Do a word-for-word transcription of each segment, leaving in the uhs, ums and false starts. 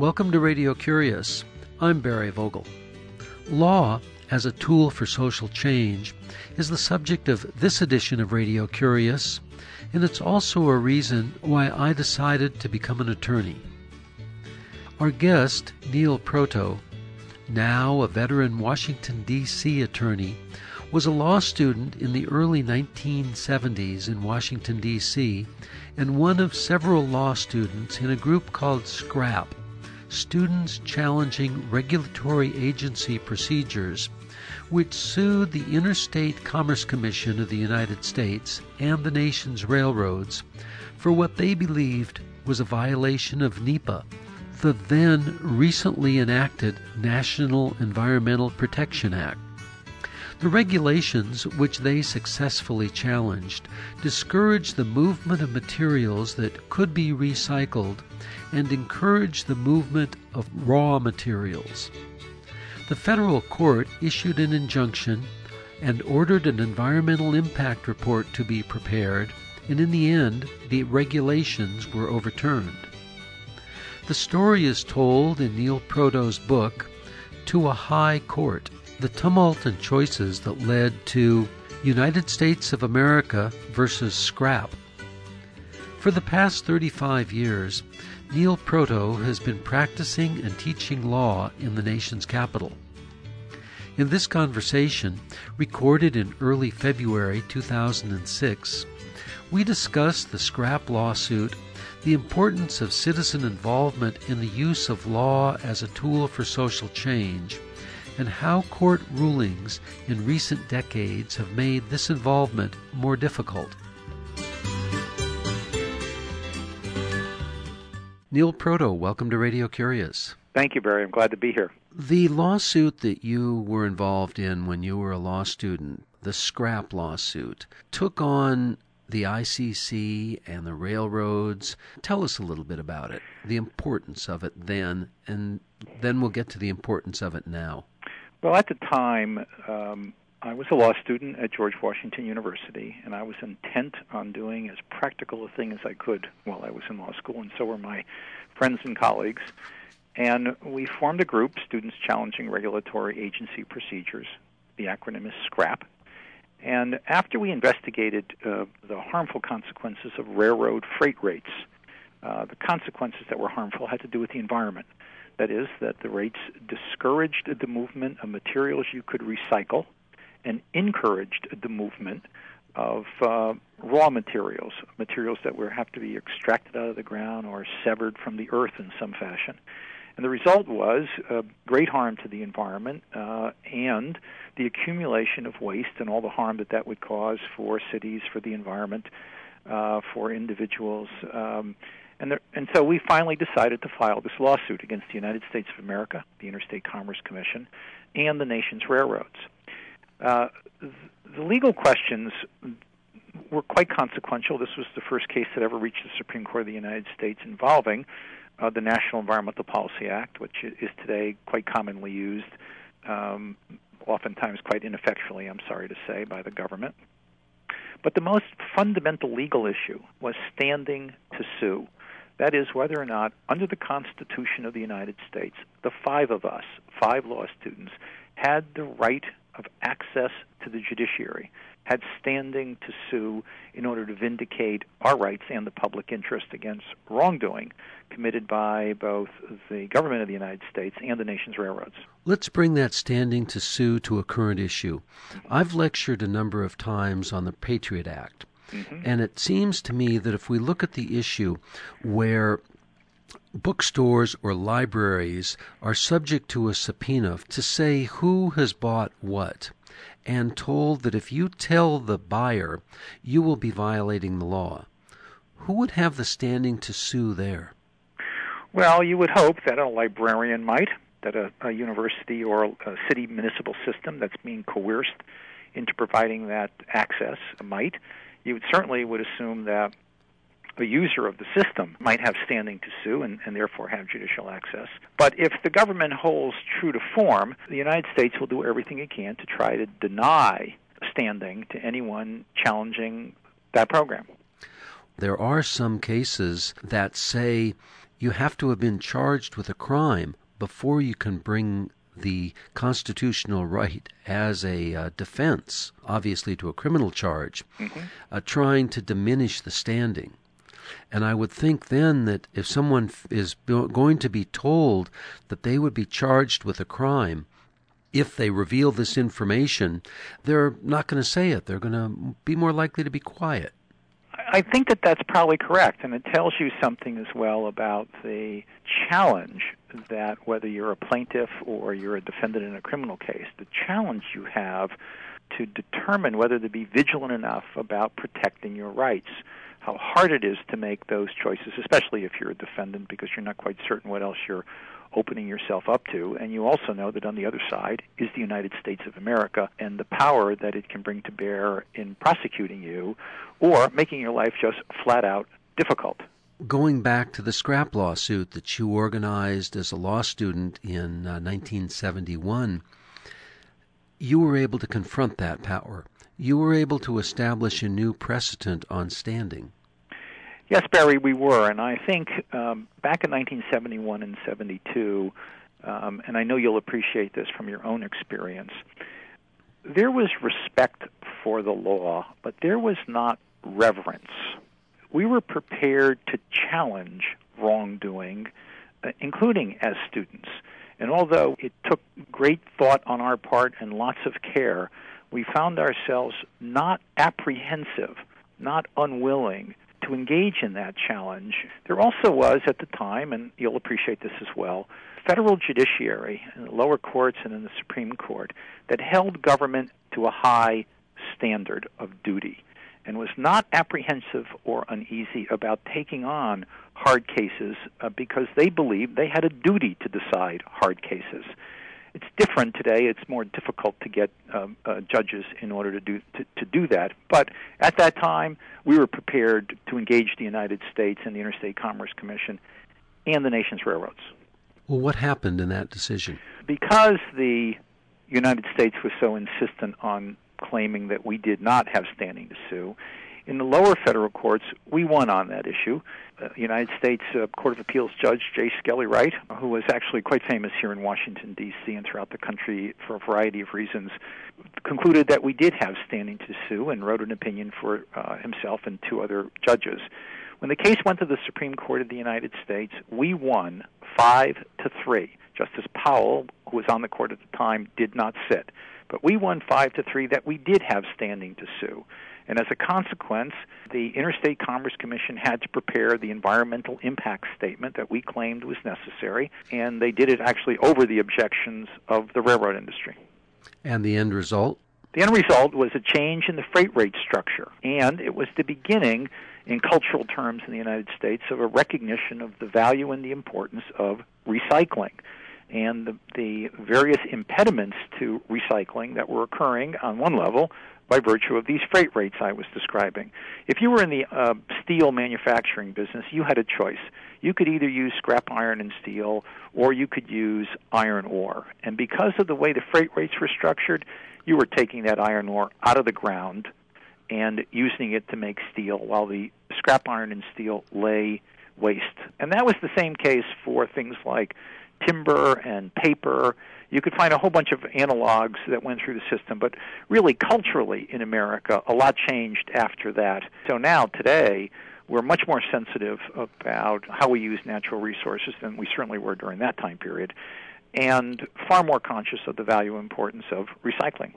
Welcome to Radio Curious. I'm Barry Vogel. Law as a tool for social change is the subject of this edition of Radio Curious, and it's also a reason why I decided to become an attorney. Our guest, Neil Proto, now a veteran Washington, D C attorney, was a law student in the early nineteen seventies in Washington, D C, and one of several law students in a group called SCRAP, Students Challenging Regulatory Agency Procedures, which sued the Interstate Commerce Commission of the United States and the nation's railroads for what they believed was a violation of NEPA, the then recently enacted National Environmental Protection Act. The regulations, which they successfully challenged, discouraged the movement of materials that could be recycled and encouraged the movement of raw materials. The federal court issued an injunction and ordered an environmental impact report to be prepared, and in the end, the regulations were overturned. The story is told in Neil Proto's book, To a High Court, the tumult and choices that led to United States of America versus SCRAP. For the past thirty-five years, Neil Proto has been practicing and teaching law in the nation's capital. In this conversation, recorded in early February two thousand six, we discuss the SCRAP lawsuit, the importance of citizen involvement in the use of law as a tool for social change, and how court rulings in recent decades have made this involvement more difficult. Neil Proto, welcome to Radio Curious. Thank you, Barry. I'm glad to be here. The lawsuit that you were involved in when you were a law student, the SCRAP lawsuit, took on the I C C and the railroads. Tell us a little bit about it, the importance of it then, and then we'll get to the importance of it now. Well, at the time, um, I was a law student at George Washington University, and I was intent on doing as practical a thing as I could while I was in law school, and so were my friends and colleagues. And we formed a group, Students Challenging Regulatory Agency Procedures. The acronym is SCRAP. And after we investigated uh, the harmful consequences of railroad freight rates, uh, the consequences that were harmful had to do with the environment. That is, that the rates discouraged the movement of materials you could recycle and encouraged the movement of uh, raw materials, materials that were have to be extracted out of the ground or severed from the earth in some fashion. And the result was uh, great harm to the environment uh, and the accumulation of waste and all the harm that that would cause for cities, for the environment, uh, for individuals. Um, and, there, and so we finally decided to file this lawsuit against the United States of America, the Interstate Commerce Commission, and the nation's railroads. Uh, the legal questions were quite consequential. This was the first case that ever reached the Supreme Court of the United States involving uh, the National Environmental Policy Act, which is today quite commonly used, um, oftentimes quite ineffectually, I'm sorry to say, by the government. But the most fundamental legal issue was standing to sue. That is, whether or not, under the Constitution of the United States, the five of us, five law students, had the right of access to the judiciary, had standing to sue in order to vindicate our rights and the public interest against wrongdoing committed by both the government of the United States and the nation's railroads. Let's bring that standing to sue to a current issue. I've lectured a number of times on the Patriot Act, mm-hmm. and it seems to me that if we look at the issue where bookstores or libraries are subject to a subpoena to say who has bought what, and told that if you tell the buyer, you will be violating the law, who would have the standing to sue there? Well, you would hope that a librarian might, that a, a university or a city municipal system that's being coerced into providing that access might. You would certainly would assume that a user of the system might have standing to sue and, and therefore have judicial access. But if the government holds true to form, the United States will do everything it can to try to deny standing to anyone challenging that program. There are some cases that say you have to have been charged with a crime before you can bring the constitutional right as a uh, defense, obviously to a criminal charge, mm-hmm. uh, trying to diminish the standing. And I would think then that if someone is going to be told that they would be charged with a crime if they reveal this information, they're not going to say it. They're going to be more likely to be quiet. I think that that's probably correct, and it tells you something as well about the challenge that whether you're a plaintiff or you're a defendant in a criminal case, the challenge you have to determine whether to be vigilant enough about protecting your rights, how hard it is to make those choices, especially if you're a defendant, because you're not quite certain what else you're opening yourself up to. And you also know that on the other side is the United States of America and the power that it can bring to bear in prosecuting you or making your life just flat out difficult. Going back to the scrap lawsuit that you organized as a law student in uh, nineteen seventy-one, you were able to confront that power. You were able to establish a new precedent on standing. Yes, Barry, we were, and I think um, back in nineteen seventy-one and seventy-two, um, and I know you'll appreciate this from your own experience, there was respect for the law, but there was not reverence. We were prepared to challenge wrongdoing, uh, including as students. And although it took great thought on our part and lots of care, we found ourselves not apprehensive, not unwilling to engage in that challenge. There also was at the time, and you'll appreciate this as well, federal judiciary in the lower courts and in the Supreme Court that held government to a high standard of duty and was not apprehensive or uneasy about taking on hard cases uh, because they believed they had a duty to decide hard cases. It's different today. It's more difficult to get um, uh, judges in order to do to, to do that. But at that time, we were prepared to engage the United States and the Interstate Commerce Commission and the nation's railroads. Well, what happened in that decision? Because the United States was so insistent on claiming that we did not have standing to sue, in the lower federal courts, we won on that issue. Uh, United States uh, Court of Appeals Judge J. Skelly Wright, who was actually quite famous here in Washington, D C and throughout the country for a variety of reasons, concluded that we did have standing to sue and wrote an opinion for uh, himself and two other judges. When the case went to the Supreme Court of the United States, we won five to three. Justice Powell, who was on the court at the time, did not sit. But we won five to three that we did have standing to sue. And as a consequence, the Interstate Commerce Commission had to prepare the environmental impact statement that we claimed was necessary, and they did it actually over the objections of the railroad industry. And the end result? The end result was a change in the freight rate structure, and it was the beginning, in cultural terms in the United States, of a recognition of the value and the importance of recycling and the, the various impediments to recycling that were occurring on one level by virtue of these freight rates I was describing. If you were in the uh, steel manufacturing business, you had a choice. You could either use scrap iron and steel, or you could use iron ore. And because of the way the freight rates were structured, you were taking that iron ore out of the ground and using it to make steel, while the scrap iron and steel lay waste. And that was the same case for things like timber and paper. You could find a whole bunch of analogs that went through the system, but really culturally in America, a lot changed after that. So now, today, we're much more sensitive about how we use natural resources than we certainly were during that time period, and far more conscious of the value and importance of recycling.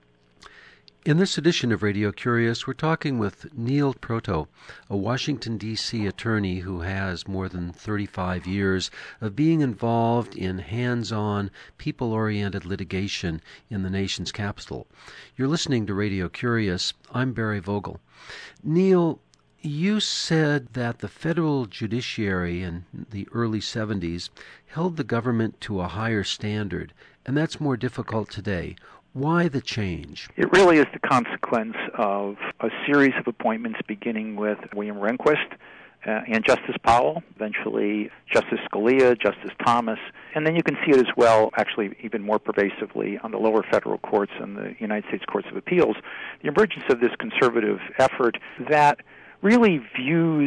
In this edition of Radio Curious, we're talking with Neil Proto, a Washington, D C attorney who has more than thirty-five years of being involved in hands-on, people-oriented litigation in the nation's capital. You're listening to Radio Curious. I'm Barry Vogel. Neil, you said that the federal judiciary in the early seventies held the government to a higher standard, and that's more difficult today. Why the change? It really is the consequence of a series of appointments beginning with William Rehnquist uh, and Justice Powell, eventually Justice Scalia, Justice Thomas, and then you can see it as well, actually even more pervasively, on the lower federal courts and the United States Courts of Appeals, the emergence of this conservative effort that really views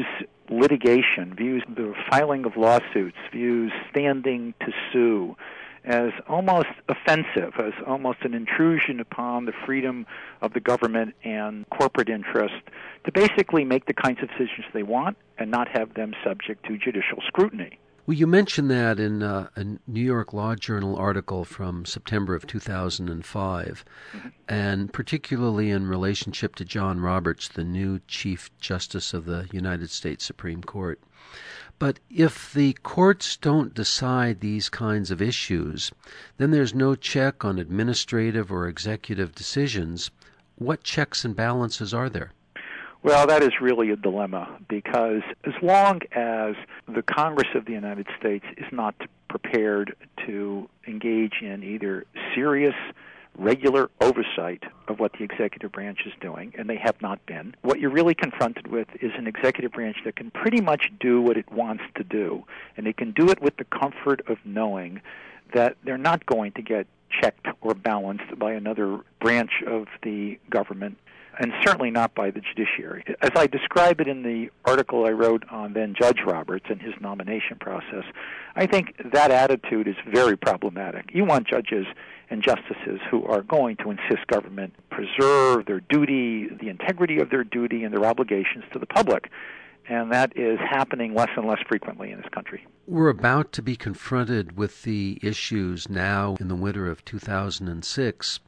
litigation, views the filing of lawsuits, views standing to sue as almost offensive, as almost an intrusion upon the freedom of the government and corporate interest to basically make the kinds of decisions they want and not have them subject to judicial scrutiny. Well, you mentioned that in uh, a New York Law Journal article from September of two thousand five, mm-hmm. and particularly in relationship to John Roberts, the new Chief Justice of the United States Supreme Court. But if the courts don't decide these kinds of issues, then there's no check on administrative or executive decisions. What checks and balances are there? Well, that is really a dilemma, because as long as the Congress of the United States is not prepared to engage in either serious, regular oversight of what the executive branch is doing, and they have not been, what you're really confronted with is an executive branch that can pretty much do what it wants to do, and it can do it with the comfort of knowing that they're not going to get checked or balanced by another branch of the government, and certainly not by the judiciary. As I describe it in the article I wrote on then Judge Roberts and his nomination process, I think that attitude is very problematic. You want judges and justices who are going to insist government preserve their duty, the integrity of their duty, and their obligations to the public. And that is happening less and less frequently in this country. We're about to be confronted with the issues now in the winter of two thousand six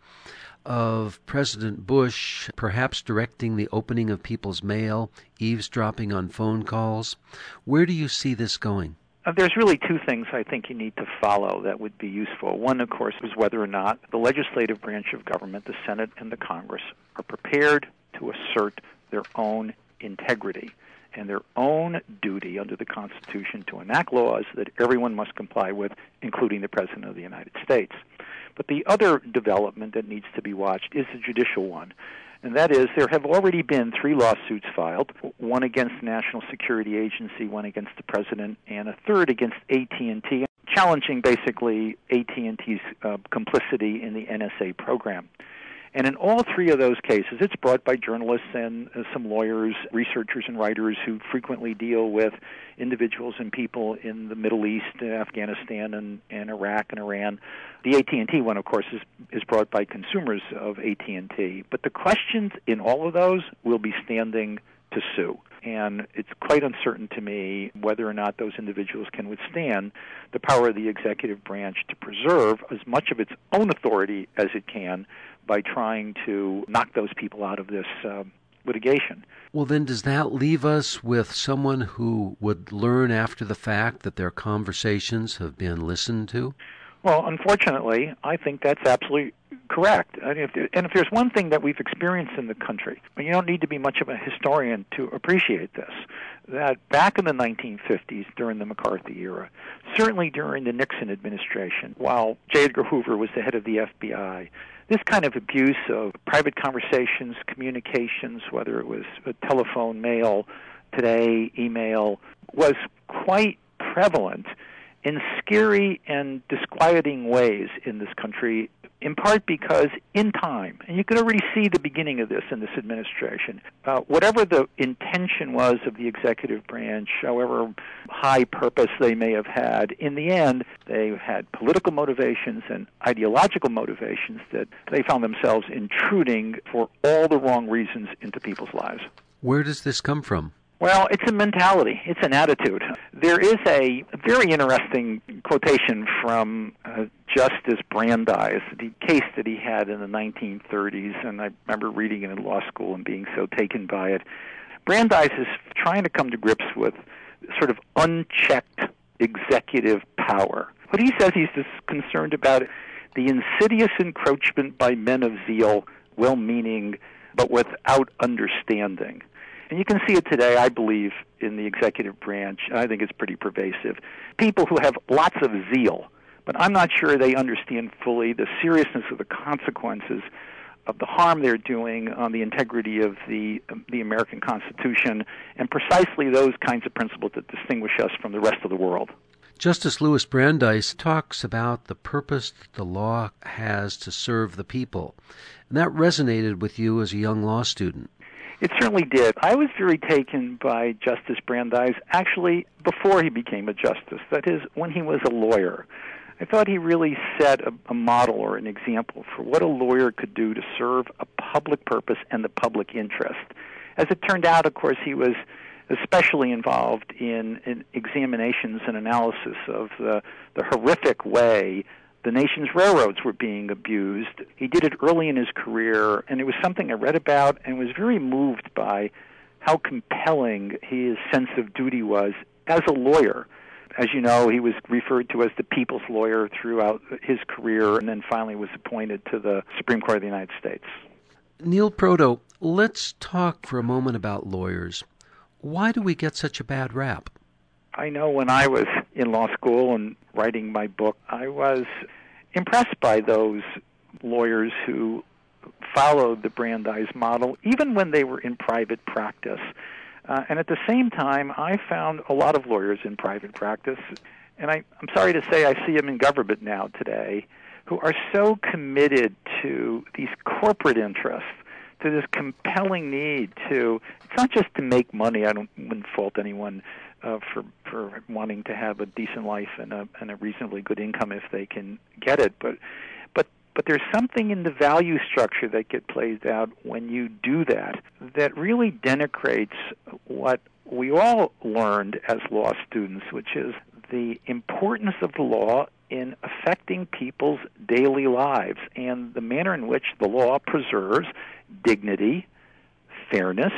of President Bush perhaps directing the opening of people's mail, eavesdropping on phone calls. Where do you see this going? Uh, there's really two things I think you need to follow that would be useful. One, of course, is whether or not the legislative branch of government, the Senate and the Congress, are prepared to assert their own integrity and their own duty under the Constitution to enact laws that everyone must comply with, including the President of the United States. But the other development that needs to be watched is the judicial one. And that is, there have already been three lawsuits filed, one against the National Security Agency, one against the President, and a third against A T and T, challenging basically A T and T's uh, complicity in the N S A program. And in all three of those cases, it's brought by journalists and uh, some lawyers, researchers and writers who frequently deal with individuals and people in the Middle East, uh, Afghanistan, and, and Iraq and Iran. The A T and T one, of course, is, is brought by consumers of A T and T. But the questions in all of those will be standing to sue. And it's quite uncertain to me whether or not those individuals can withstand the power of the executive branch to preserve as much of its own authority as it can by trying to knock those people out of this uh, litigation. Well, then does that leave us with someone who would learn after the fact that their conversations have been listened to? Well, unfortunately, I think that's absolutely correct. And if, there, and if there's one thing that we've experienced in the country, and you don't need to be much of a historian to appreciate this, that back in the nineteen fifties, during the McCarthy era, certainly during the Nixon administration, while J. Edgar Hoover was the head of the F B I, this kind of abuse of private conversations, communications, whether it was a telephone, mail, today, email, was quite prevalent in scary and disquieting ways in this country, in part because in time, and you can already see the beginning of this in this administration, uh, whatever the intention was of the executive branch, however high purpose they may have had, in the end, they had political motivations and ideological motivations that they found themselves intruding for all the wrong reasons into people's lives. Where does this come from? Well, it's a mentality. It's an attitude. There is a very interesting quotation from uh, Justice Brandeis, the case that he had in the nineteen thirties, and I remember reading it in law school and being so taken by it. Brandeis is trying to come to grips with sort of unchecked executive power. What he says he's just concerned about the insidious encroachment by men of zeal, well-meaning, but without understanding. And you can see it today, I believe, in the executive branch. I think it's pretty pervasive. People who have lots of zeal, but I'm not sure they understand fully the seriousness of the consequences of the harm they're doing on the integrity of the the American Constitution and precisely those kinds of principles that distinguish us from the rest of the world. Justice Louis Brandeis talks about the purpose that the law has to serve the people, and that resonated with you as a young law student. It certainly did. I was very taken by Justice Brandeis, actually, before he became a justice. That is, when he was a lawyer. I thought he really set a, a model or an example for what a lawyer could do to serve a public purpose and the public interest. As it turned out, of course, he was especially involved in, in examinations and analysis of the, the horrific way the nation's railroads were being abused. He did it early in his career, and it was something I read about and was very moved by how compelling his sense of duty was as a lawyer. As you know, he was referred to as the people's lawyer throughout his career, and then finally was appointed to the Supreme Court of the United States. Neil Proto, let's talk for a moment about lawyers. Why do we get such a bad rap? I know when I was in law school and writing my book, I was impressed by those lawyers who followed the Brandeis model, even when they were in private practice. Uh, and at the same time, I found a lot of lawyers in private practice, and I, I'm sorry to say I see them in government now today, who are so committed to these corporate interests, to this compelling need to, it's not just to make money. I don't wouldn't fault anyone uh, for for wanting to have a decent life and a and a reasonably good income if they can get it, but but but there's something in the value structure that gets played out when you do that that really denigrates what we all learned as law students, which is the importance of the law in affecting people's daily lives and the manner in which the law preserves dignity, fairness,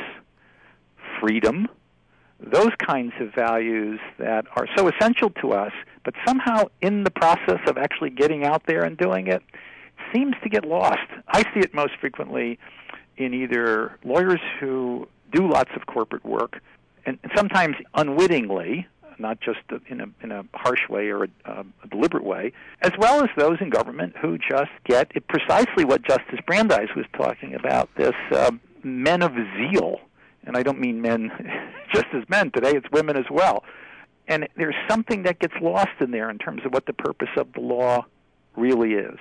freedom, those kinds of values that are so essential to us, but somehow in the process of actually getting out there and doing it, seems to get lost. I see it most frequently in either lawyers who do lots of corporate work, and sometimes unwittingly, not just in a in a harsh way or a, a deliberate way, as well as those in government who just get it precisely what Justice Brandeis was talking about, this uh, men of zeal. And I don't mean men just as men. Today it's women as well. And there's something that gets lost in there in terms of what the purpose of the law really is.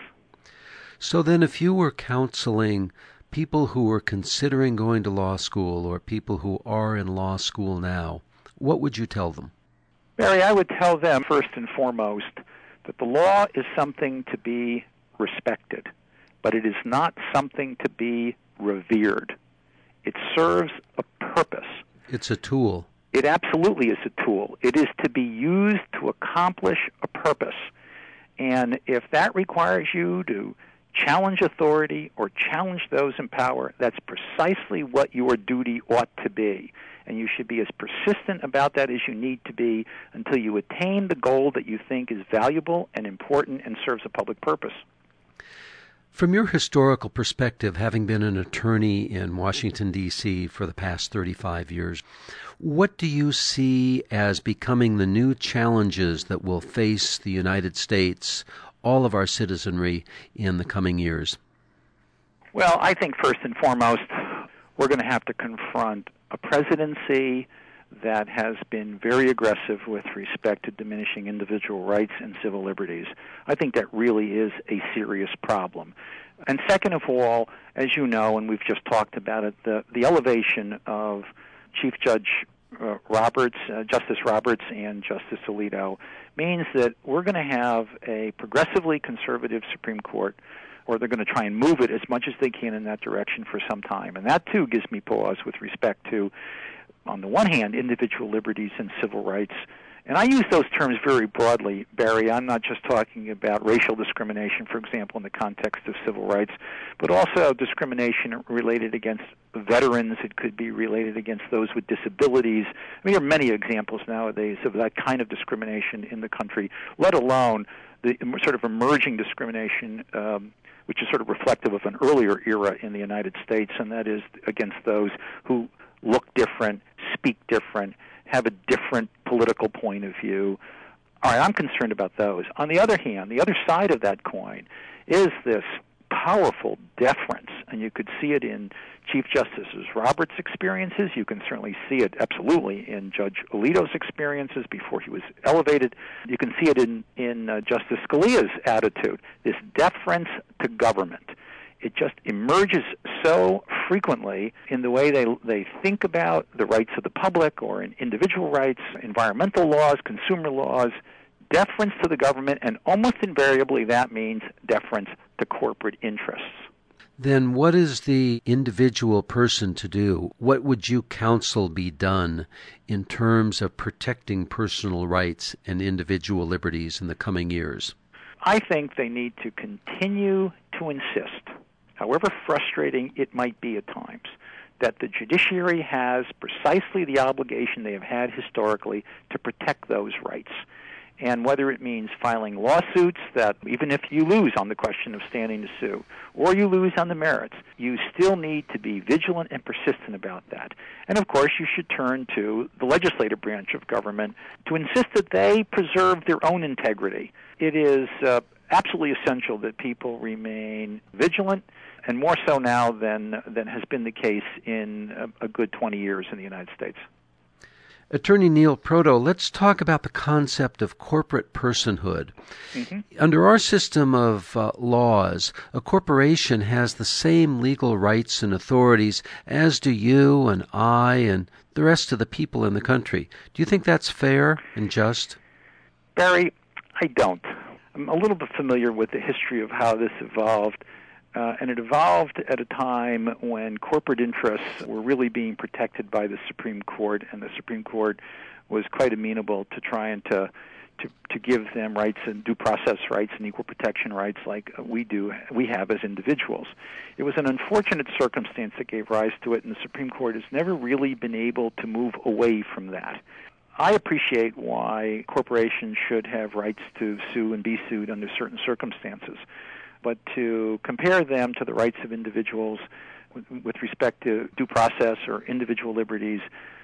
So then if you were counseling people who are considering going to law school or people who are in law school now, what would you tell them? Barry, I would tell them, first and foremost, that the law is something to be respected, but it is not something to be revered. It serves a purpose. It's a tool. It absolutely is a tool. It is to be used to accomplish a purpose. And if that requires you to challenge authority or challenge those in power, that's precisely what your duty ought to be. And you should be as persistent about that as you need to be until you attain the goal that you think is valuable and important and serves a public purpose. From your historical perspective, having been an attorney in Washington, D C for the past thirty-five years, what do you see as becoming the new challenges that will face the United States, all of our citizenry, in the coming years? Well, I think first and foremost, we're going to have to confront a presidency that has been very aggressive with respect to diminishing individual rights and civil liberties. I think that really is a serious problem. And second of all, as you know, and we've just talked about it, the, the elevation of Chief Judge uh, Roberts, uh, Justice Roberts and Justice Alito means that we're going to have a progressively conservative Supreme Court, or they're going to try and move it as much as they can in that direction for some time. And that, too, gives me pause with respect to, on the one hand, individual liberties and civil rights. And I use those terms very broadly, Barry. I'm not just talking about racial discrimination, for example, in the context of civil rights, but also discrimination related against veterans. It could be related against those with disabilities. I mean, there are many examples nowadays of that kind of discrimination in the country, let alone the sort of emerging discrimination, um, which is sort of reflective of an earlier era in the United States, and that is against those who look different, speak different, have a different political point of view. All right, I'm concerned about those. On the other hand, the other side of that coin is this powerful deference, and you could see it in Chief Justice Roberts' experiences. You can certainly see it absolutely in Judge Alito's experiences before he was elevated. You can see it in, in uh, Justice Scalia's attitude, this deference to government. it just emerges so frequently in the way they they think about the rights of the public or in individual rights, environmental laws, consumer laws, deference to the government, and almost invariably that means deference to corporate interests. Then what is the individual person to do? What would you counsel be done in terms of protecting personal rights and individual liberties in the coming years? I think they need to continue to insist, however frustrating it might be at times, that the judiciary has precisely the obligation they have had historically to protect those rights. And whether it means filing lawsuits that even if you lose on the question of standing to sue, or you lose on the merits, you still need to be vigilant and persistent about that. And of course, you should turn to the legislative branch of government to insist that they preserve their own integrity. It is uh, absolutely essential that people remain vigilant, and more so now than, than has been the case in a, a good twenty years in the United States. Attorney Neil Proto, let's talk about the concept of corporate personhood. Mm-hmm. Under our system of uh, laws, a corporation has the same legal rights and authorities as do you and I and the rest of the people in the country. Do you think that's fair and just? Barry, I don't. I'm a little bit familiar with the history of how this evolved. Uh, and it evolved at a time when corporate interests were really being protected by the Supreme Court, and the Supreme Court was quite amenable to trying to, to to give them rights and due process rights and equal protection rights like we do, we have as individuals. It was an unfortunate circumstance that gave rise to it, and the Supreme Court has never really been able to move away from that. I appreciate why corporations should have rights to sue and be sued under certain circumstances. But to compare them to the rights of individuals with, with respect to due process or individual liberties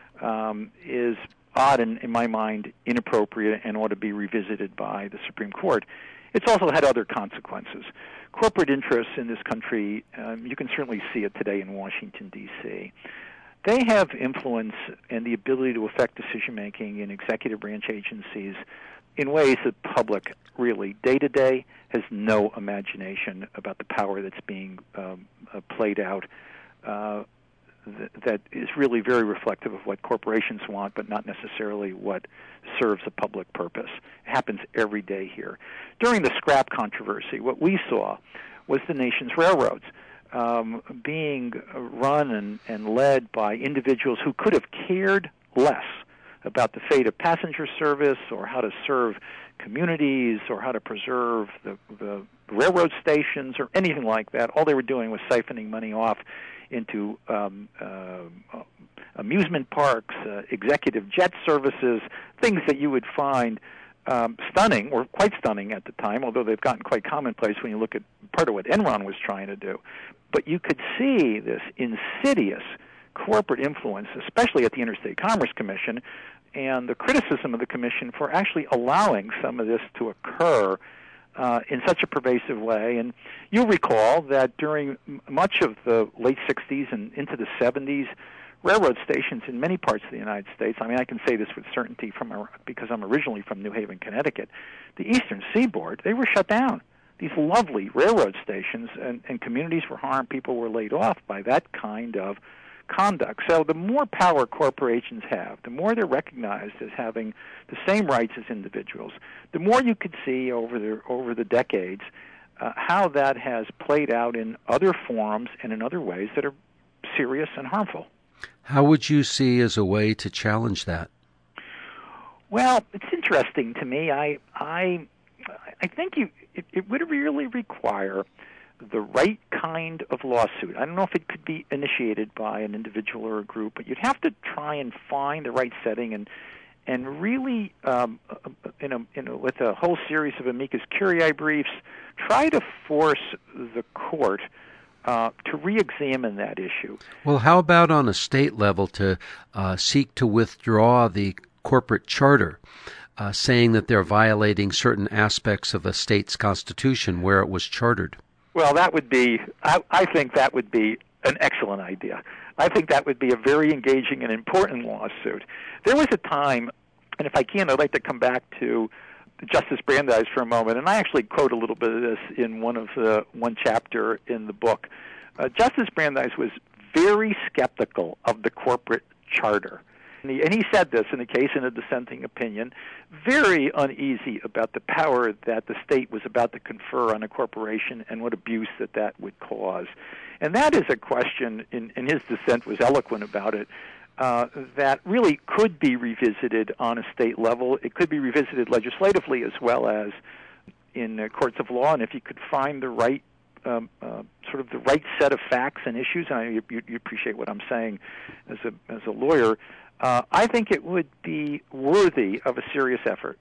um, is odd and, in my mind, inappropriate and ought to be revisited by the Supreme Court. It's also had other consequences. Corporate interests in this country, um, you can certainly see it today in Washington, D C They have influence and the ability to affect decision-making in executive branch agencies in ways that the public really, day-to-day, has no imagination about the power that's being um, uh, played out uh, th- that is really very reflective of what corporations want, but not necessarily what serves a public purpose. It happens every day here. During the scrap controversy, what we saw was the nation's railroads um, being run and, and led by individuals who could have cared less about the fate of passenger service or how to serve communities or how to preserve the, the railroad stations or anything like that. All they were doing was siphoning money off into um, uh, amusement parks, uh, executive jet services, things that you would find um, stunning or quite stunning at the time, although they've gotten quite commonplace when you look at part of what Enron was trying to do. But you could see this insidious corporate influence, especially at the Interstate Commerce Commission, and the criticism of the Commission for actually allowing some of this to occur uh, in such a pervasive way. And you'll recall that during m- much of the late sixties and into the seventies, railroad stations in many parts of the United States, I mean, I can say this with certainty from our, because I'm originally from New Haven, Connecticut, the Eastern Seaboard, they were shut down. These lovely railroad stations and, and communities were harmed, people were laid off by that kind of conduct. So the more power corporations have, the more they're recognized as having the same rights as individuals, the more you could see over the over the decades uh, how that has played out in other forums and in other ways that are serious and harmful. How would you see as a way to challenge that? Well, it's interesting to me. I I I think you it, it would really require the right kind of lawsuit. I don't know if it could be initiated by an individual or a group, but you'd have to try and find the right setting and and really, um, in a, in a, with a whole series of amicus curiae briefs, try to force the court uh, to re-examine that issue. Well, how about on a state level to uh, seek to withdraw the corporate charter, uh, saying that they're violating certain aspects of a state's constitution where it was chartered? Well, that would be, I, I think that would be an excellent idea. I think that would be a very engaging and important lawsuit. There was a time, and if I can, I'd like to come back to Justice Brandeis for a moment, and I actually quote a little bit of this in one of the one chapter in the book. Uh, Justice Brandeis was very skeptical of the corporate charter. And he, and he said this in a case in a dissenting opinion, very uneasy about the power that the state was about to confer on a corporation and what abuse that that would cause. And that is a question, in, in his dissent was eloquent about it, uh, that really could be revisited on a state level. It could be revisited legislatively as well as in uh, courts of law, and if you could find the right Um, uh, sort of the right set of facts and issues, and I, you, you appreciate what I'm saying as a as a lawyer, uh, I think it would be worthy of a serious effort.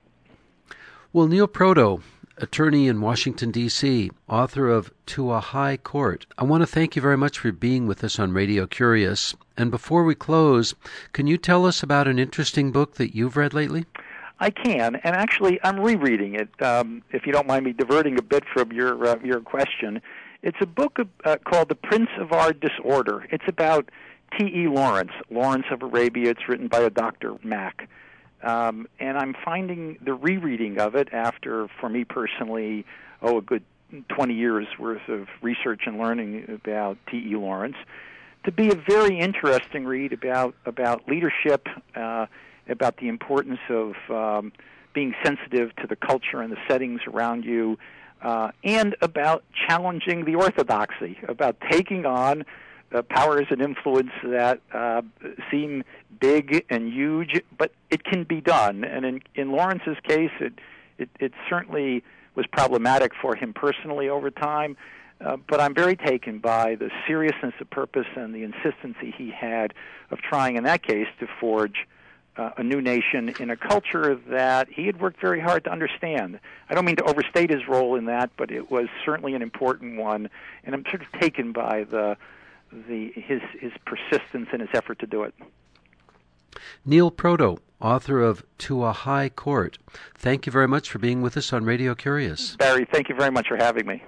Well, Neil Proto, attorney in Washington, D C, author of To a High Court, I want to thank you very much for being with us on Radio Curious. And before we close, can you tell us about an interesting book that you've read lately? I can, and actually I'm rereading it, um, if you don't mind me diverting a bit from your uh, your question. It's a book uh, called The Prince of Our Disorder. It's about T E Lawrence, Lawrence of Arabia. It's written by a Doctor Mack. Um, and I'm finding the rereading of it after, for me personally, oh, a good twenty years worth of research and learning about T E Lawrence, to be a very interesting read about, about leadership, uh, about the importance of um, being sensitive to the culture and the settings around you, uh, and about challenging the orthodoxy, about taking on uh, powers and influence that uh, seem big and huge, but it can be done. And in, in Lawrence's case, it, it, it certainly was problematic for him personally over time, uh, but I'm very taken by the seriousness of purpose and the insistency he had of trying, in that case, to forge Uh, a new nation in a culture that he had worked very hard to understand. I don't mean to overstate his role in that, but it was certainly an important one, and I'm sort of taken by the the his his persistence and his effort to do it. Neil Proto, author of To a High Court, thank you very much for being with us on Radio Curious. Barry, thank you very much for having me.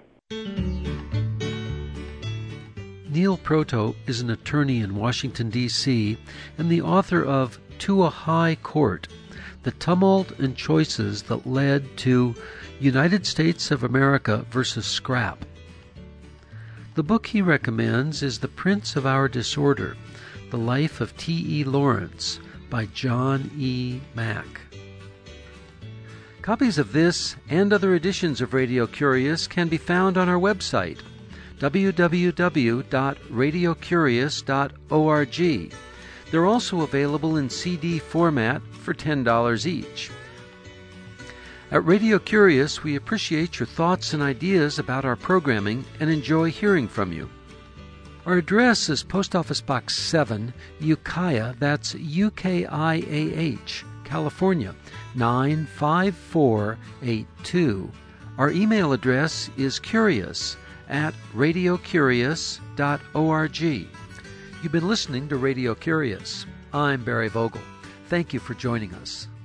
Neil Proto is an attorney in Washington, D C, and the author of To a High Court, The Tumult and Choices That Led to United States of America versus Scrap. The book he recommends is The Prince of Our Disorder, The Life of T E Lawrence by John E. Mack. Copies of this and other editions of Radio Curious can be found on our website, w w w dot radio curious dot org. They're also available in C D format for ten dollars each. At Radio Curious, we appreciate your thoughts and ideas about our programming and enjoy hearing from you. Our address is Post Office Box seven, Ukiah, that's U K I A H, California, nine five four eight two. Our email address is curious at radio curious dot org. You've been listening to Radio Curious. I'm Barry Vogel. Thank you for joining us.